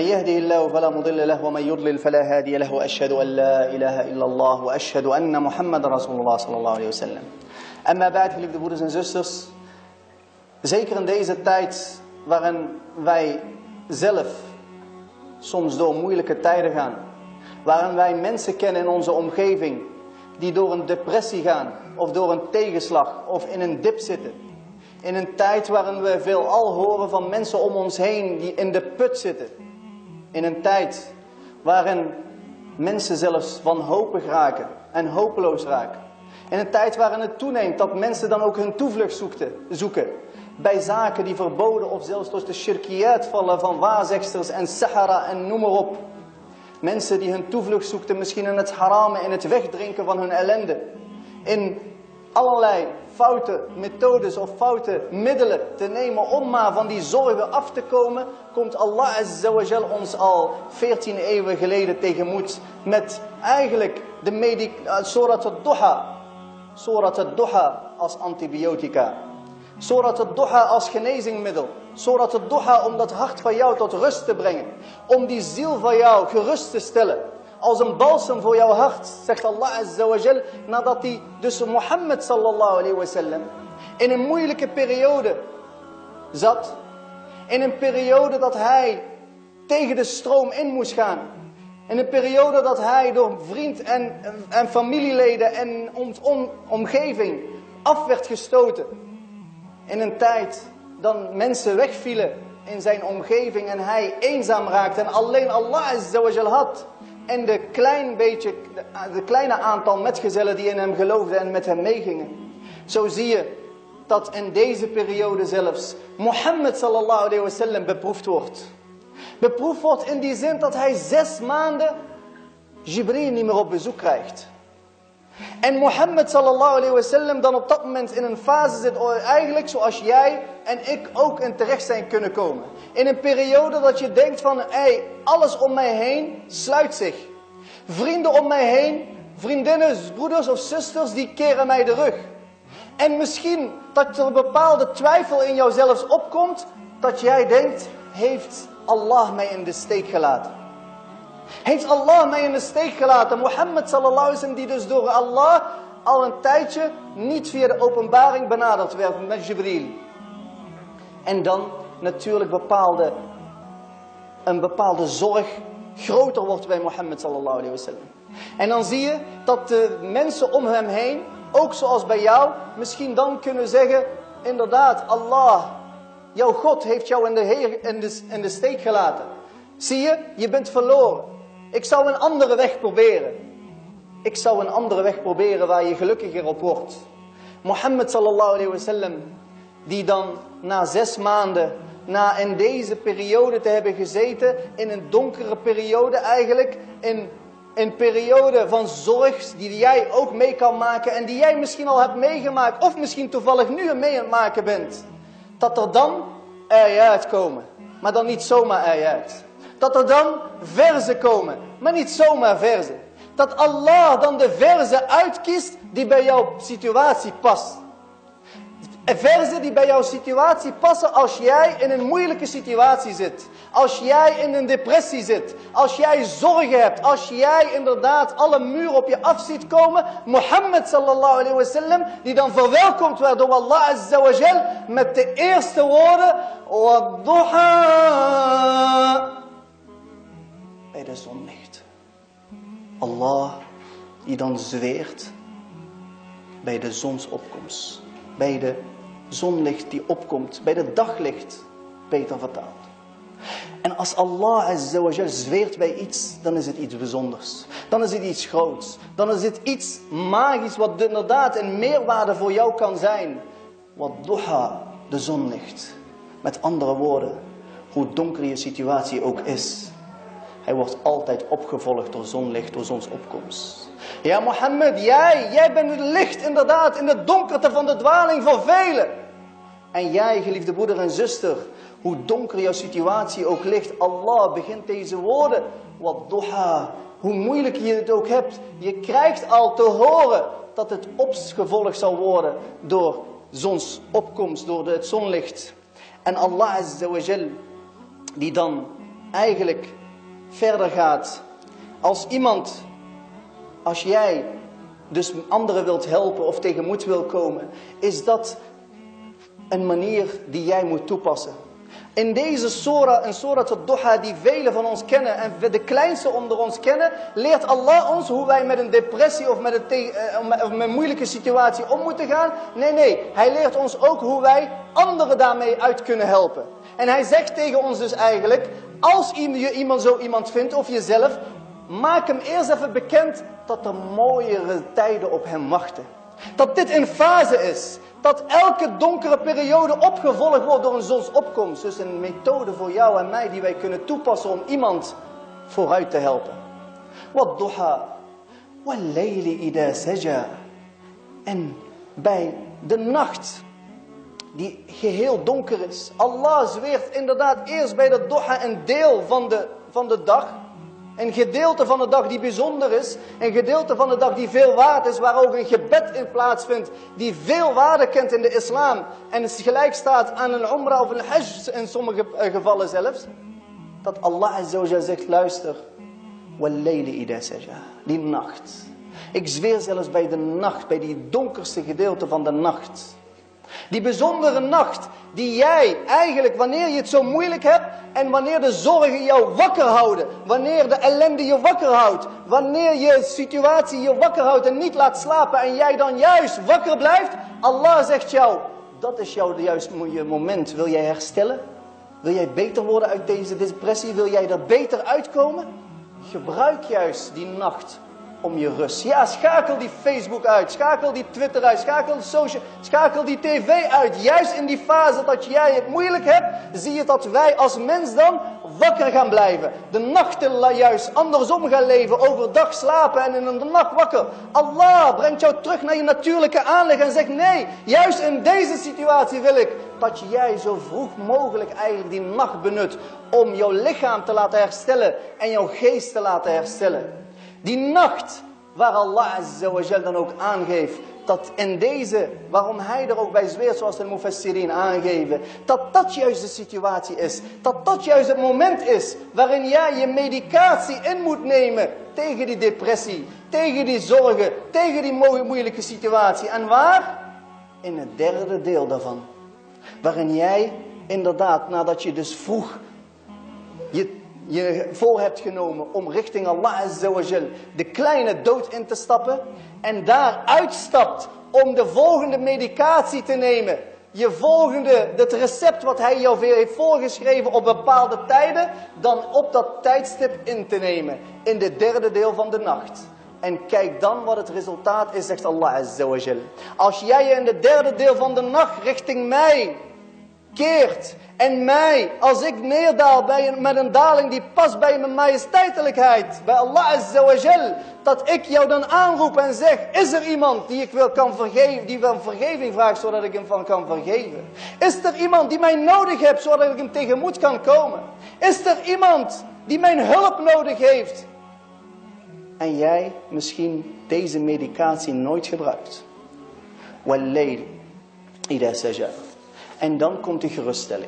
يهده الله فلا مضل له ومن يضلل فلا هادي له وأشهد أن لا إله إلا الله وأشهد أن محمد رسول الله صلى الله عليه وسلم. Amma baad, geliefde broeders en zusters, zeker in deze tijd waarin wij zelf soms door moeilijke tijden gaan, waarin wij mensen kennen in onze omgeving die door een depressie gaan of door een tegenslag of in een dip zitten. In een tijd waarin we veelal horen van mensen om ons heen die in de put zitten. In een tijd waarin mensen zelfs wanhopig raken en hopeloos raken. In een tijd waarin het toeneemt dat mensen dan ook hun toevlucht zoeken. Bij zaken die verboden of zelfs door de shirkiyat vallen van waarzegsters en sahara en noem maar op. Mensen die hun toevlucht zoekten misschien in het harame, in het wegdrinken van hun ellende. In allerlei foute methodes of foute middelen te nemen om maar van die zorgen af te komen, komt Allah Azza wa Jal ons al 14 eeuwen geleden tegemoet met eigenlijk de Surat al-Duha. Surat al-Duha als antibiotica. Surat al-Duha als genezingmiddel. Surat al-Duha om dat hart van jou tot rust te brengen. Om die ziel van jou gerust te stellen. Als een balsem voor jouw hart, zegt Allah Azza wa Jal, nadat hij dus Mohammed sallallahu alayhi wa sallam in een moeilijke periode zat. In een periode dat hij tegen de stroom in moest gaan. In een periode dat hij door vriend en familieleden en omgeving af werd gestoten. In een tijd dat mensen wegvielen in zijn omgeving en hij eenzaam raakte en alleen Allah Azza wa Jal had. En de kleine aantal metgezellen die in hem geloofden en met hem meegingen. Zo zie je dat in deze periode zelfs Mohammed sallallahu alayhi wa sallam beproefd wordt. Beproefd wordt in die zin dat hij 6 maanden Jibril niet meer op bezoek krijgt. En Mohammed sallallahu alayhi wa sallam dan op dat moment in een fase zit, eigenlijk zoals jij en ik ook in terecht zijn kunnen komen. In een periode dat je denkt van, alles om mij heen sluit zich. Vrienden om mij heen, vriendinnen, broeders of zusters, die keren mij de rug. En misschien dat er een bepaalde twijfel in jou zelfs opkomt, dat jij denkt, heeft Allah mij in de steek gelaten? Heeft Allah mij in de steek gelaten? Mohammed sallallahu alaihi wasallam, die dus door Allah al een tijdje niet via de openbaring benaderd werd met Jibril. En dan natuurlijk een bepaalde zorg groter wordt bij Mohammed sallallahu alaihi wasallam. En dan zie je dat de mensen om hem heen, ook zoals bij jou, misschien dan kunnen zeggen, inderdaad, Allah, jouw God heeft jou in de steek gelaten. Zie je, je bent verloren. Ik zou een andere weg proberen. Ik zou een andere weg proberen waar je gelukkiger op wordt. Mohammed sallallahu alayhi wa sallam, die dan na 6 maanden, na in deze periode te hebben gezeten, in een donkere periode eigenlijk, in een periode van zorg die jij ook mee kan maken en die jij misschien al hebt meegemaakt of misschien toevallig nu mee aan het maken bent. Dat er dan ayat komen, maar dan niet zomaar ayat. Dat er dan verzen komen, maar niet zomaar verzen. Dat Allah dan de verzen uitkiest die bij jouw situatie past. Verzen die bij jouw situatie passen als jij in een moeilijke situatie zit. Als jij in een depressie zit. Als jij zorgen hebt. Als jij inderdaad alle muren op je af ziet komen. Mohammed sallallahu alayhi wa sallam, die dan verwelkomd werd door Allah Azza wa Jal met de eerste woorden. Wadduha. Bij de zonlicht. Allah die dan zweert bij de zonsopkomst. Bij de zonlicht die opkomt. Bij de daglicht, beter vertaald. En als Allah Azza wa Jal zweert bij iets, dan is het iets bijzonders. Dan is het iets groots. Dan is het iets magisch wat inderdaad een meerwaarde voor jou kan zijn. Wat duha, de zonlicht. Met andere woorden, hoe donker je situatie ook is. Hij wordt altijd opgevolgd door zonlicht, door zonsopkomst. Ja Mohammed, jij bent het licht inderdaad in de donkerte van de dwaling voor velen. En jij, geliefde broeder en zuster, hoe donker jouw situatie ook ligt, Allah begint deze woorden. Wat duha, hoe moeilijk je het ook hebt, je krijgt al te horen dat het opgevolgd zal worden door zonsopkomst, door het zonlicht. En Allah Azza wa Jal, die dan eigenlijk verder gaat. Als jij dus anderen wilt helpen of tegemoet wil komen, is dat een manier die jij moet toepassen. In deze surah, een surah al-Duha die velen van ons kennen en de kleinste onder ons kennen, leert Allah ons hoe wij met een depressie of met een moeilijke situatie om moeten gaan. Nee, hij leert ons ook hoe wij anderen daarmee uit kunnen helpen. En hij zegt tegen ons dus eigenlijk, als je zo iemand vindt of jezelf, maak hem eerst even bekend dat er mooiere tijden op hem wachten. Dat dit een fase is. Dat elke donkere periode opgevolgd wordt door een zonsopkomst. Dus een methode voor jou en mij die wij kunnen toepassen om iemand vooruit te helpen. Wad-duha, wal-layli idha saja. En bij de nacht die geheel donker is. Allah zweert inderdaad eerst bij de duha een deel van de dag. Een gedeelte van de dag die bijzonder is. Een gedeelte van de dag die veel waard is. Waar ook een gebed in plaatsvindt. Die veel waarde kent in de islam. En het gelijk staat aan een umrah of een hajj in sommige gevallen zelfs. Dat Allah Azza wa Jal zegt, luister. Wal-layli idha saja. Die nacht. Ik zweer zelfs bij de nacht. Bij die donkerste gedeelte van de nacht. Die bijzondere nacht die jij eigenlijk, wanneer je het zo moeilijk hebt en wanneer de zorgen jou wakker houden, wanneer de ellende je wakker houdt, wanneer je situatie je wakker houdt en niet laat slapen en jij dan juist wakker blijft, Allah zegt jou, dat is jouw juist moment. Wil jij herstellen? Wil jij beter worden uit deze depressie? Wil jij er beter uitkomen? Gebruik juist die nacht om je rust. Ja, schakel die Facebook uit, schakel die Twitter uit, schakel die tv uit. Juist in die fase dat jij het moeilijk hebt, zie je dat wij als mens dan wakker gaan blijven. De nachten juist andersom gaan leven, overdag slapen en in de nacht wakker. Allah brengt jou terug naar je natuurlijke aanleg en zegt nee, juist in deze situatie wil ik dat jij zo vroeg mogelijk eigenlijk die nacht benut om jouw lichaam te laten herstellen en jouw geest te laten herstellen. Die nacht waar Allah Azza wa Jal dan ook aangeeft dat in deze, waarom hij er ook bij zweert zoals de Mufassirin aangeven, dat juist de situatie is. Dat juist het moment is waarin jij je medicatie in moet nemen tegen die depressie, tegen die zorgen, tegen die moeilijke situatie. En waar? In het derde deel daarvan. Waarin jij inderdaad, nadat je dus vroeg je voor hebt genomen om richting Allah Azza wa Jal de kleine dood in te stappen en daar uitstapt om de volgende medicatie te nemen, het recept wat hij jou weer heeft voorgeschreven op bepaalde tijden, dan op dat tijdstip in te nemen in de derde deel van de nacht. En kijk dan wat het resultaat is, zegt Allah Azza wa Jal. Als jij je in de derde deel van de nacht richting mij keert en mij, als ik neerdaal met een daling die past bij mijn majesteitelijkheid, bij Allah Azza wa Jal, dat ik jou dan aanroep en zeg, is er iemand die ik kan vergeven, die wel vergeving vraagt, zodat ik hem van kan vergeven? Is er iemand die mij nodig heeft, zodat ik hem tegemoet kan komen? Is er iemand die mijn hulp nodig heeft? En jij misschien deze medicatie nooit gebruikt. Wal-layli idha saja. En dan komt die geruststelling.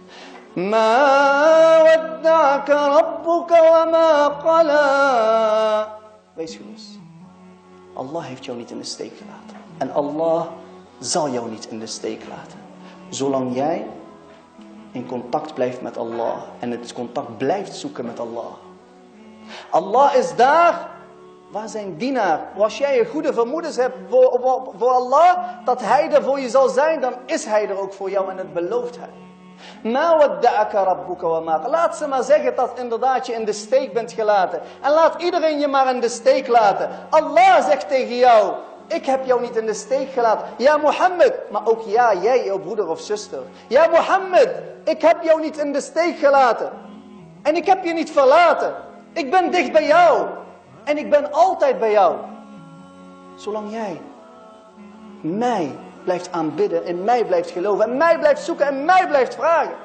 Ma wadda'aka rabbuka wa ma qala. Wees gerust. Allah heeft jou niet in de steek gelaten. En Allah zal jou niet in de steek laten. Zolang jij in contact blijft met Allah. En het contact blijft zoeken met Allah. Allah is daar waar zijn dienaar, als jij je goede vermoedens hebt voor Allah, dat hij er voor je zal zijn, dan is hij er ook voor jou en dat belooft hij. Ma wadda'aka rabbuka wa ma qala. Laat ze maar zeggen dat inderdaad je in de steek bent gelaten. En laat iedereen je maar in de steek laten. Allah zegt tegen jou, ik heb jou niet in de steek gelaten. Ja Mohammed, maar ook ja, jij, jouw broeder of zuster. Ja Mohammed, ik heb jou niet in de steek gelaten. En ik heb je niet verlaten. Ik ben dicht bij jou. En ik ben altijd bij jou. Zolang jij mij blijft aanbidden, in mij blijft geloven, en mij blijft zoeken, en mij blijft vragen.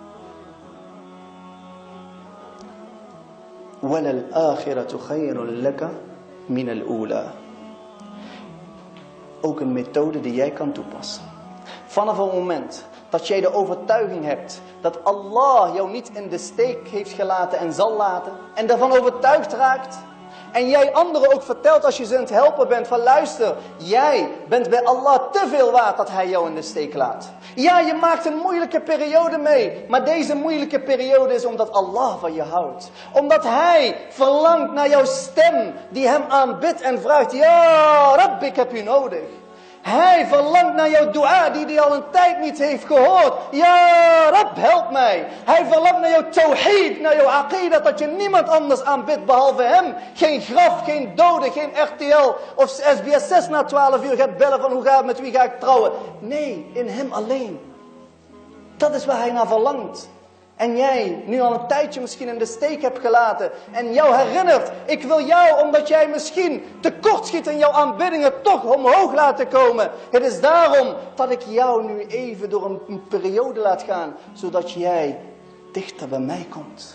وَلَلْآخِرَةُ خَيْرٌ لَكَ مِنَ الْأُولَى. Ook een methode die jij kan toepassen. Vanaf het moment Dat jij de overtuiging hebt dat Allah jou niet in de steek heeft gelaten en zal laten. En daarvan overtuigd raakt. En jij anderen ook vertelt als je ze aan het helpen bent van luister, jij bent bij Allah te veel waard dat hij jou in de steek laat. Ja, je maakt een moeilijke periode mee. Maar deze moeilijke periode is omdat Allah van je houdt. Omdat hij verlangt naar jouw stem die hem aanbidt en vraagt, ja Rabbi, ik heb u nodig. Hij verlangt naar jouw dua die hij al een tijd niet heeft gehoord. Ja, Rab, help mij. Hij verlangt naar jouw tawhid, naar jouw aqidah, dat je niemand anders aanbidt behalve hem. Geen graf, geen dode, geen RTL of SBS 6 na 12 uur gaat bellen van met wie ga ik trouwen. Nee, in hem alleen. Dat is waar hij naar verlangt. En jij nu al een tijdje misschien in de steek hebt gelaten. En jou herinnert, ik wil jou omdat jij misschien tekortschiet in jouw aanbiddingen toch omhoog laten komen. Het is daarom dat ik jou nu even door een periode laat gaan. Zodat jij dichter bij mij komt.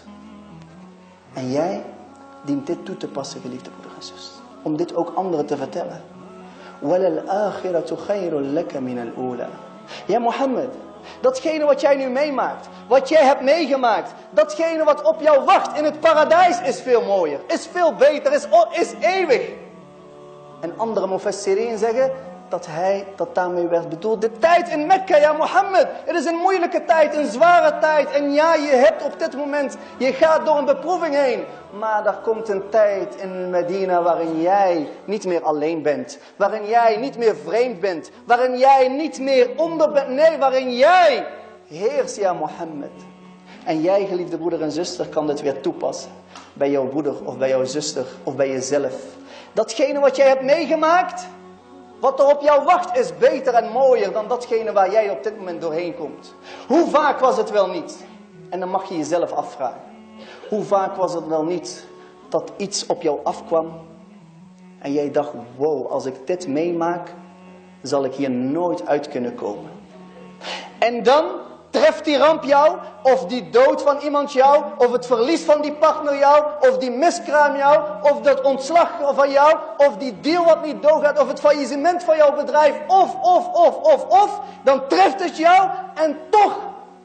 En jij dient dit toe te passen, geliefde broeder en zus. Om dit ook anderen te vertellen. وَلَلْآخِرَةُ خَيْرٌ لَكَ مِنَ الْأُولَى. Ja, Mohammed. Datgene wat jij nu meemaakt, wat jij hebt meegemaakt, datgene wat op jou wacht in het paradijs is veel mooier, is veel beter, is eeuwig. En andere mufassirin zeggen dat daarmee werd bedoeld de tijd in Mekka, ja Mohammed. Het is een moeilijke tijd, een zware tijd. En ja, je hebt op dit moment, je gaat door een beproeving heen. Maar er komt een tijd in Medina waarin jij niet meer alleen bent. Waarin jij niet meer vreemd bent. Waarin jij niet meer onder bent. Nee, waarin jij heerst, ja Mohammed. En jij, geliefde broeder en zuster, kan dit weer toepassen. Bij jouw broeder of bij jouw zuster of bij jezelf. Datgene wat jij hebt meegemaakt, wat er op jou wacht, is beter en mooier dan datgene waar jij op dit moment doorheen komt. Hoe vaak was het wel niet? En dan mag je jezelf afvragen. Hoe vaak was het wel niet dat iets op jou afkwam en jij dacht, wow, als ik dit meemaak, zal ik hier nooit uit kunnen komen. En dan treft die ramp jou, of die dood van iemand jou, of het verlies van die partner jou, of die miskraam jou, of dat ontslag van jou, of die deal wat niet doorgaat, of het faillissement van jouw bedrijf, of, dan treft het jou en toch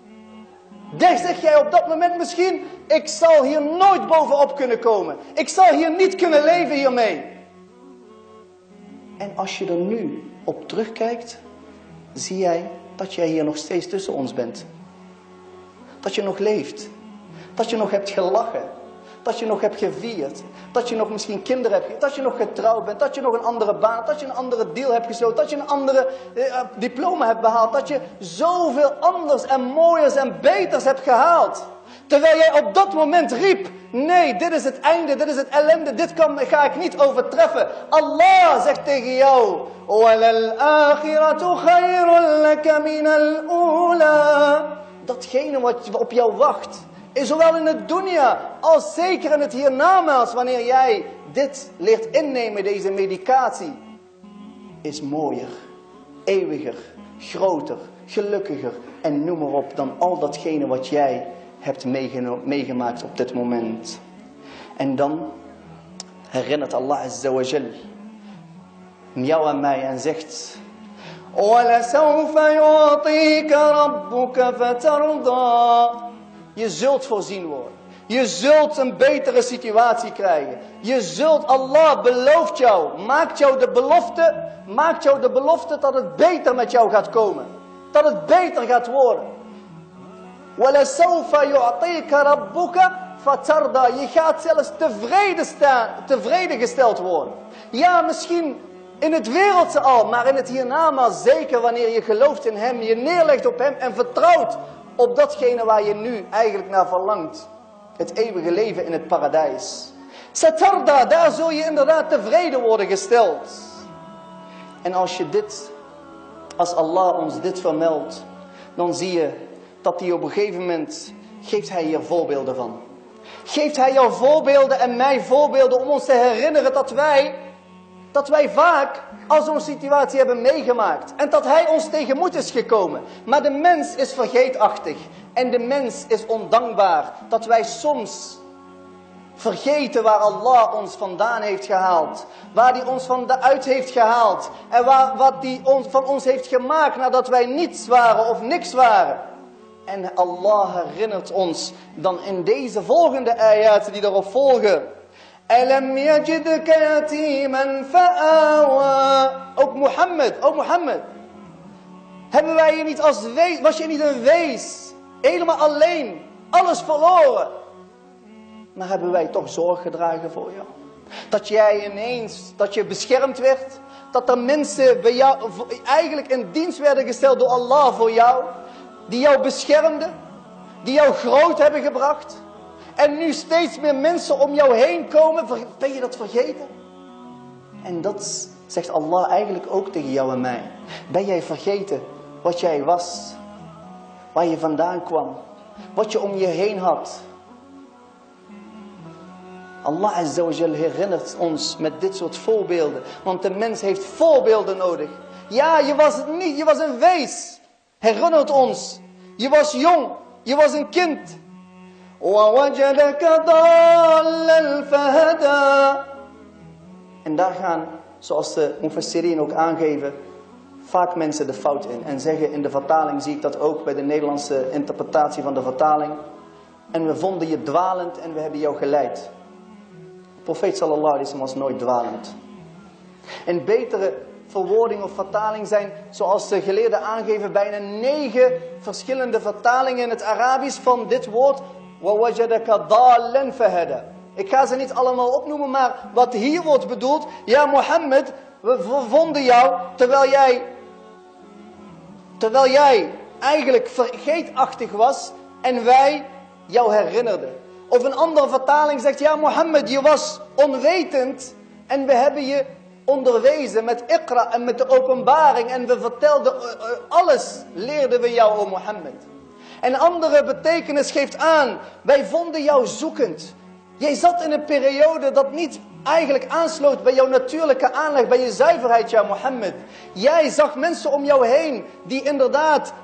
zeg jij op dat moment misschien, ik zal hier nooit bovenop kunnen komen. Ik zal hier niet kunnen leven hiermee. En als je er nu op terugkijkt, zie jij dat jij hier nog steeds tussen ons bent. Dat je nog leeft. Dat je nog hebt gelachen. Dat je nog hebt gevierd. Dat je nog misschien kinderen hebt. Dat je nog getrouwd bent. Dat je nog een andere baan hebt. Dat je een andere deal hebt gesloten. Dat je een andere diploma hebt behaald. Dat je zoveel anders en mooiers en beters hebt gehaald. Terwijl jij op dat moment riep, nee, dit is het einde, dit is het ellende, dit ga ik niet overtreffen. Allah zegt tegen jou, وَلَلْآخِرَةُ خَيْرٌ لَكَ مِنَ الْأُولَى. Datgene wat op jou wacht, is zowel in het dunya als zeker in het hiernamaals, wanneer jij dit leert innemen, deze medicatie, is mooier, eeuwiger, groter, gelukkiger en noem maar op dan al datgene wat jij hebt meegemaakt op dit moment. En dan herinnert Allah Azza wa Jal jou en mij en zegt, وَلَسَوْفَ يُعْطِيكَ رَبُّكَ فَتَرْضَى. Je zult voorzien worden. Je zult een betere situatie krijgen. Je zult, Allah belooft jou, maakt jou de belofte dat het beter met jou gaat komen. Dat het beter gaat worden. وَلَسَوْفَ يُعْطِيكَ رَبُّكَ فَتَرْضَى. Je gaat zelfs tevreden gesteld worden. Ja, misschien in het wereldse al, maar in het hiernamaals zeker wanneer je gelooft in hem, je neerlegt op hem en vertrouwt op datgene waar je nu eigenlijk naar verlangt. Het eeuwige leven in het paradijs. Satarda, daar zul je inderdaad tevreden worden gesteld. En als Allah ons dit vermeldt, dan zie je dat hij op een gegeven moment, geeft hij hier voorbeelden van. Geeft hij jou voorbeelden en mij voorbeelden om ons te herinneren dat wij vaak al zo'n situatie hebben meegemaakt. En dat hij ons tegemoet is gekomen. Maar de mens is vergeetachtig. En de mens is ondankbaar. Dat wij soms vergeten waar Allah ons vandaan heeft gehaald. Waar hij ons uit heeft gehaald. En wat hij van ons heeft gemaakt nadat wij niets waren of niks waren. En Allah herinnert ons dan in deze volgende ayaten die erop volgen. Alam yajidka yatiman fa'awa. Ook Mohammed. Hebben wij je niet als wees, was je niet een wees? Helemaal alleen, alles verloren. Maar hebben wij toch zorg gedragen voor jou? Dat je beschermd werd. Dat er mensen bij jou eigenlijk in dienst werden gesteld door Allah voor jou. Die jou beschermden. Die jou groot hebben gebracht. En nu steeds meer mensen om jou heen komen. Ben je dat vergeten? En dat zegt Allah eigenlijk ook tegen jou en mij. Ben jij vergeten wat jij was? Waar je vandaan kwam? Wat je om je heen had? Allah Azza wa Jal herinnert ons met dit soort voorbeelden. Want de mens heeft voorbeelden nodig. Ja, je was het niet. Je was een wees. Herinnert ons. Je was jong. Je was een kind. En daar gaan, zoals de Mufassirin ook aangeven, vaak mensen de fout in. En zeggen in de vertaling, zie ik dat ook bij de Nederlandse interpretatie van de vertaling. En we vonden je dwalend en we hebben jou geleid. De profeet sallallahu alaihi wasallam was nooit dwalend. Een betere verwoording of vertaling zijn, zoals de geleerden aangeven, bijna 9 verschillende vertalingen in het Arabisch van dit woord. وَوَجَدَكَ ضَالًا فَهَدَى. Ik ga ze niet allemaal opnoemen, maar wat hier wordt bedoeld. Ja, Mohammed, we vonden jou terwijl jij eigenlijk vergeetachtig was en wij jou herinnerden. Of een andere vertaling zegt, ja Mohammed, je was onwetend en we hebben je onderwezen met Iqra en met de openbaring en we vertelden alles, leerden we jou, o Mohammed. En andere betekenis geeft aan, wij vonden jou zoekend. Jij zat in een periode dat niet eigenlijk aansloot bij jouw natuurlijke aanleg, bij je zuiverheid, ja Mohammed. Jij zag mensen om jou heen die inderdaad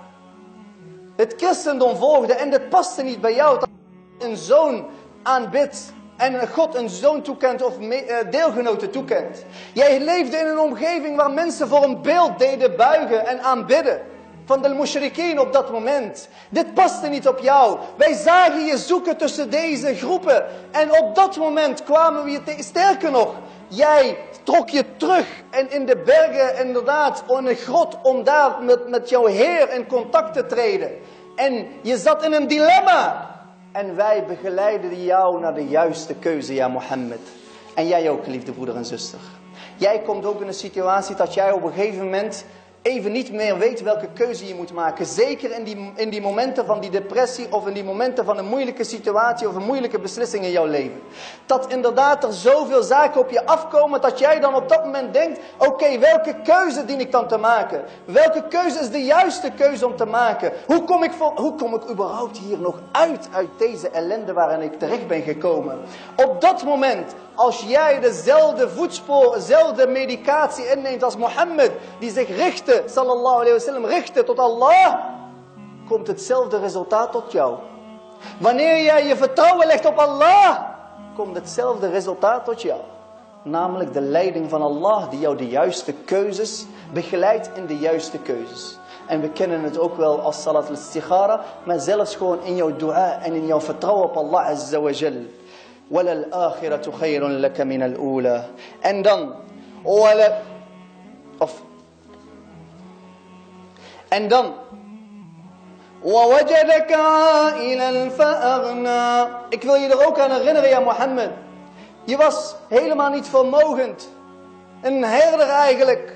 het christendom volgden en dat paste niet bij jou. Dat een zoon aanbidt en God een zoon toekent of deelgenoten toekent. Jij leefde in een omgeving waar mensen voor een beeld deden buigen en aanbidden. Van de mushrikeen op dat moment. Dit paste niet op jou. Wij zagen je zoeken tussen deze groepen. En op dat moment kwamen we je tegen. Sterker nog, jij trok je terug. En in de bergen inderdaad, in een grot, om daar met jouw Heer in contact te treden. En je zat in een dilemma. En wij begeleiden jou naar de juiste keuze, ja Mohammed. En jij ook, geliefde broeder en zuster. Jij komt ook in een situatie dat jij op een gegeven moment even niet meer weet welke keuze je moet maken. Zeker in die momenten van die depressie of in die momenten van een moeilijke situatie of een moeilijke beslissing in jouw leven. Dat inderdaad er zoveel zaken op je afkomen dat jij dan op dat moment denkt, oké, welke keuze dien ik dan te maken? Welke keuze is de juiste keuze om te maken? Hoe kom ik überhaupt hier nog uit deze ellende waarin ik terecht ben gekomen? Op dat moment, als jij dezelfde voetspoor, dezelfde medicatie inneemt als Mohammed, die zich richtte, sallallahu alayhi wa sallam, richtte tot Allah, komt hetzelfde resultaat tot jou. Wanneer jij je vertrouwen legt op Allah, komt hetzelfde resultaat tot jou. Namelijk de leiding van Allah, die jou de juiste keuzes begeleidt in de juiste keuzes. En we kennen het ook wel als salat al-istikhara, maar zelfs gewoon in jouw dua en in jouw vertrouwen op Allah azza wa jal. وَلَلْآخِرَةُ خَيْرٌ لَكَ مِنَ الْأُولَى. En dan, وَوَجَدَكَ عَائِلًا فَأَغْنَى. Ik wil je er ook aan herinneren, ja Mohammed. Je was helemaal niet vermogend. Een herder eigenlijk.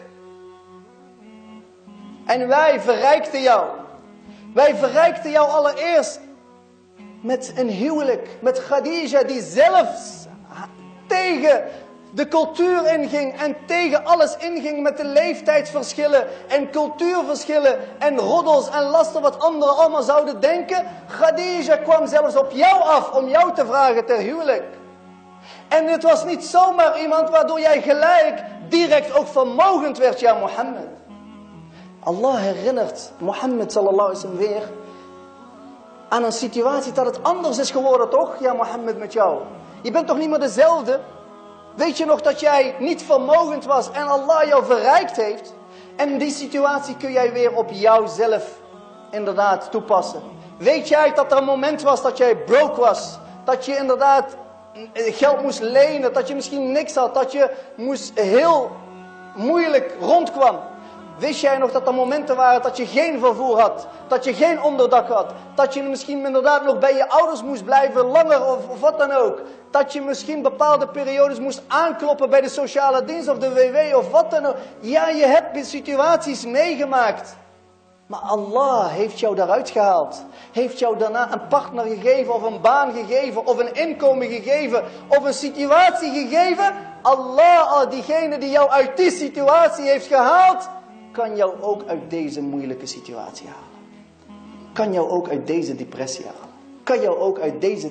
En wij verrijkten jou. Wij verrijkten jou allereerst met een huwelijk, met Khadija, die zelfs tegen de cultuur inging en tegen alles inging met de leeftijdsverschillen en cultuurverschillen en roddels en lasten wat anderen allemaal zouden denken. Khadija kwam zelfs op jou af om jou te vragen ter huwelijk. En het was niet zomaar iemand waardoor jij gelijk direct ook vermogend werd, ja Mohammed. Allah herinnert Mohammed sallallahu alaihi wasallam weer aan een situatie dat het anders is geworden, toch? Ja, Mohammed, met jou. Je bent toch niet meer dezelfde? Weet je nog dat jij niet vermogend was en Allah jou verrijkt heeft? En die situatie kun jij weer op jouzelf inderdaad toepassen. Weet jij dat er een moment was dat jij broke was? Dat je inderdaad geld moest lenen, dat je misschien niks had, dat je heel moeilijk rondkwam. Wist jij nog dat er momenten waren dat je geen vervoer had, dat je geen onderdak had, dat je misschien inderdaad nog bij je ouders moest blijven, langer of wat dan ook. Dat je misschien bepaalde periodes moest aankloppen bij de sociale dienst of de WW of wat dan ook. Ja, je hebt situaties meegemaakt. Maar Allah heeft jou daaruit gehaald. Heeft jou daarna een partner gegeven of een baan gegeven of een inkomen gegeven of een situatie gegeven. Allah, diegene die jou uit die situatie heeft gehaald, kan jou ook uit deze moeilijke situatie halen. Kan jou ook uit deze depressie halen. Kan jou ook uit deze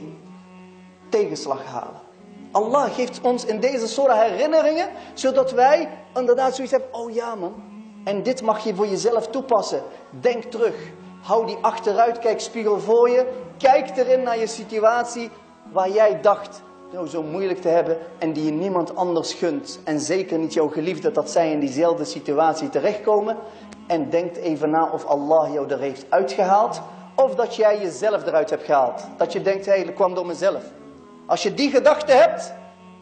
tegenslag halen. Allah geeft ons in deze soort herinneringen, zodat wij inderdaad zoiets hebben, oh ja man, en dit mag je voor jezelf toepassen. Denk terug, hou die achteruitkijkspiegel voor je, kijk erin naar je situatie waar jij dacht nou zo moeilijk te hebben en die je niemand anders gunt. En zeker niet jouw geliefde dat zij in diezelfde situatie terechtkomen. En denk even na of Allah jou er heeft uitgehaald of dat jij jezelf eruit hebt gehaald. Dat je denkt, hé, dat kwam door mezelf. Als je die gedachte hebt,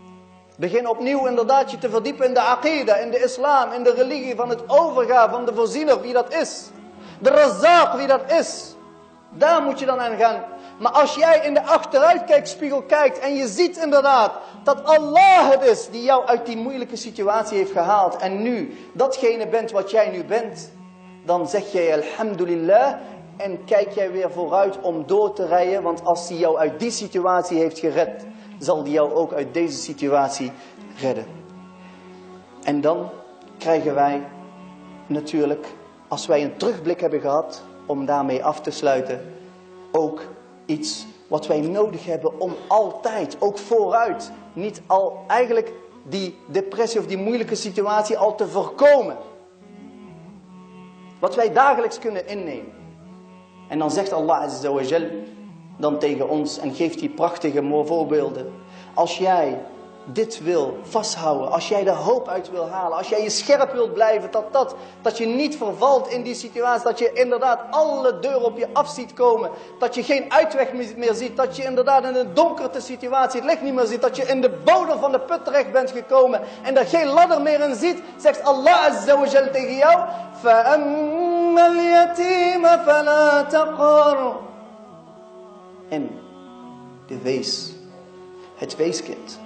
begin opnieuw inderdaad je te verdiepen in de aqida, in de islam, in de religie van het overgaan van de voorziener, wie dat is. De razaq, wie dat is. Daar moet je dan aan gaan. Maar als jij in de achteruitkijkspiegel kijkt en je ziet inderdaad dat Allah het is die jou uit die moeilijke situatie heeft gehaald en nu datgene bent wat jij nu bent, dan zeg jij alhamdulillah en kijk jij weer vooruit om door te rijden, want als hij jou uit die situatie heeft gered, zal hij jou ook uit deze situatie redden. En dan krijgen wij natuurlijk, als wij een terugblik hebben gehad, om daarmee af te sluiten, ook iets wat wij nodig hebben om altijd, ook vooruit, niet al eigenlijk die depressie of die moeilijke situatie al te voorkomen. Wat wij dagelijks kunnen innemen. En dan zegt Allah Azza wa Jal dan tegen ons en geeft die prachtige voorbeelden. Als jij dit wil vasthouden, als jij de hoop uit wil halen, als jij je scherp wilt blijven, dat je niet vervalt in die situatie, dat je inderdaad alle deuren op je af ziet komen, dat je geen uitweg meer ziet, dat je inderdaad in een donkere situatie het licht niet meer ziet, dat je in de bodem van de put terecht bent gekomen en er geen ladder meer in ziet, zegt Allah Azza wa Jal tegen jou, فَأَمَّا الْيَتِيمَ فَلَا تَقْهَرْ. En de wees, het weeskind.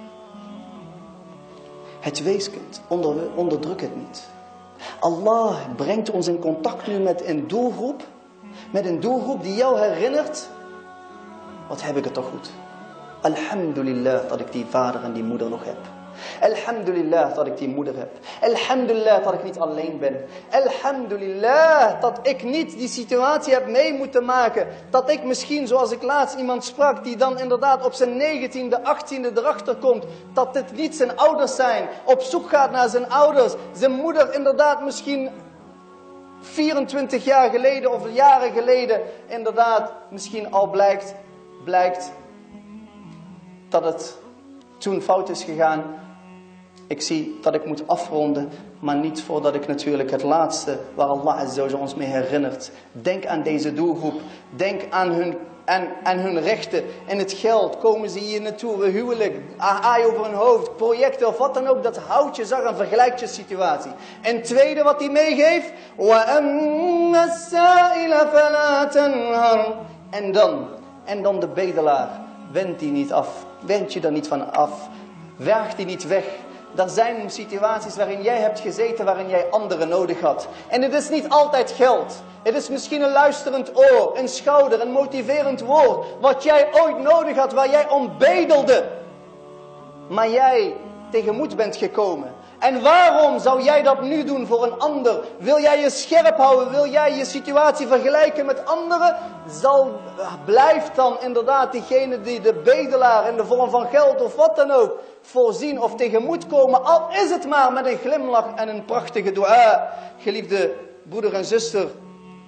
Het weeskind, onderdruk het niet. Allah brengt ons in contact nu met een doelgroep die jou herinnert, wat heb ik het toch goed. Alhamdulillah dat ik die vader en die moeder nog heb. Alhamdulillah dat ik die moeder heb. Alhamdulillah dat ik niet alleen ben. Alhamdulillah dat ik niet die situatie heb mee moeten maken. Dat ik misschien, zoals ik laatst iemand sprak, die dan inderdaad op zijn 19e, 18e erachter komt, dat dit niet zijn ouders zijn. Op zoek gaat naar zijn ouders. Zijn moeder inderdaad misschien 24 jaar geleden of jaren geleden inderdaad misschien al blijkt dat het toen fout is gegaan. Ik zie dat ik moet afronden, maar niet voordat ik natuurlijk het laatste waar Allah Azza wa Jalla ons mee herinnert. Denk aan deze doelgroep. Denk aan hun rechten en het geld. Komen ze hier naartoe, huwelijk, aai over hun hoofd, projecten of wat dan ook. Dat houdt je zacht en vergelijkt je situatie. En tweede wat hij meegeeft. وَأَمَّا السَّائِلَ فَلَا تَنْهَرْ. En dan de bedelaar. Wend die niet af. Wend je er niet van af. Werg die niet weg. Er zijn situaties waarin jij hebt gezeten, waarin jij anderen nodig had. En het is niet altijd geld. Het is misschien een luisterend oor, een schouder, een motiverend woord. Wat jij ooit nodig had, waar jij om bedelde. Maar jij tegemoet bent gekomen. En waarom zou jij dat nu doen voor een ander? Wil jij je scherp houden? Wil jij je situatie vergelijken met anderen? Blijft dan inderdaad diegene die de bedelaar in de vorm van geld of wat dan ook voorzien of tegemoet komen. Al is het maar met een glimlach en een prachtige dua. Geliefde broeder en zuster.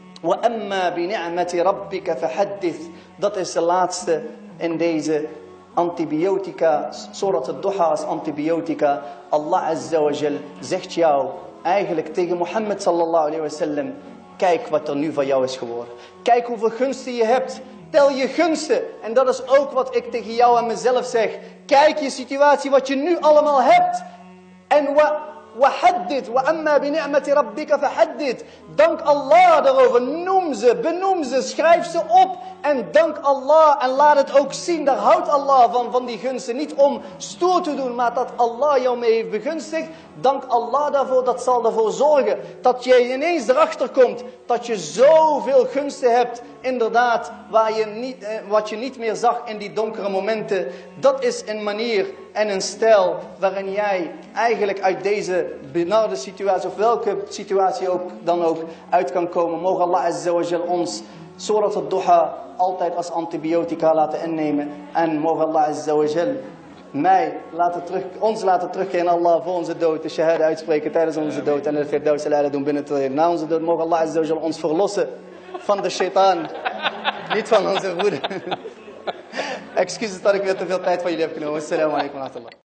وَأَمَّا بِنِعْمَةِ رَبِّكَ فَحَدِّثْ. Dat is de laatste in deze antibiotica, Surat al-Duha als antibiotica. Allah Azza wa Jal zegt jou eigenlijk tegen Mohammed sallallahu alayhi wa sallam, kijk wat er nu van jou is geworden. Kijk hoeveel gunsten je hebt. Tel je gunsten. En dat is ook wat ik tegen jou en mezelf zeg. Kijk je situatie, wat je nu allemaal hebt. En wahaddid, wa amma bi ni'mati rabbika fahaddid. Dank Allah daarover. Noem ze, benoem ze, schrijf ze op. En dank Allah en laat het ook zien. Daar houdt Allah van die gunsten. Niet om stoer te doen, maar dat Allah jou mee heeft begunstigd. Dank Allah daarvoor, dat zal ervoor zorgen dat je ineens erachter komt. Dat je zoveel gunsten hebt, inderdaad, wat je niet meer zag in die donkere momenten. Dat is een manier en een stijl waarin jij eigenlijk uit deze benarde situatie, of welke situatie dan ook, uit kan komen. Mogen Allah Azza wa Jal ons Surat al-Duha altijd als antibiotica laten innemen. En mogen Allah Azza wa Jal ons laten terugkeren naar Allah voor onze dood. De shahada uitspreken tijdens onze dood. En de firdaus al-a'la doen binnen te treden na onze dood. Mogen Allah Azza wa Jal ons verlossen van de shaitaan. Niet van onze broeder. Excuses dat ik weer te veel tijd van jullie heb genomen. Assalamu alaikum wa rahmatullah.